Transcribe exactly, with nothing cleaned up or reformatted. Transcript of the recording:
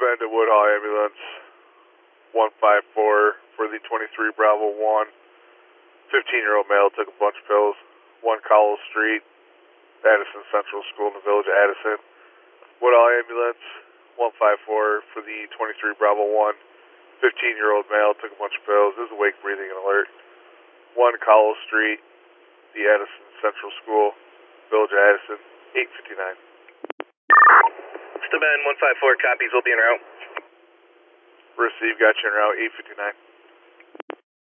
Bend to Woodhall ambulance, one five four for the twenty-three Bravo one. fifteen-year-old male took a bunch of pills. one Cowell Street, Addison Central School in the village of Addison. Woodhall ambulance, one five four for the twenty-three Bravo one. fifteen-year-old male took a bunch of pills. This is awake, breathing, and alert. one Cowell Street, the Addison Central School, village of Addison, eight fifty-nine. Still Bend, one five four copies, we'll be en route. Receive, got you en route, eight fifty-nine.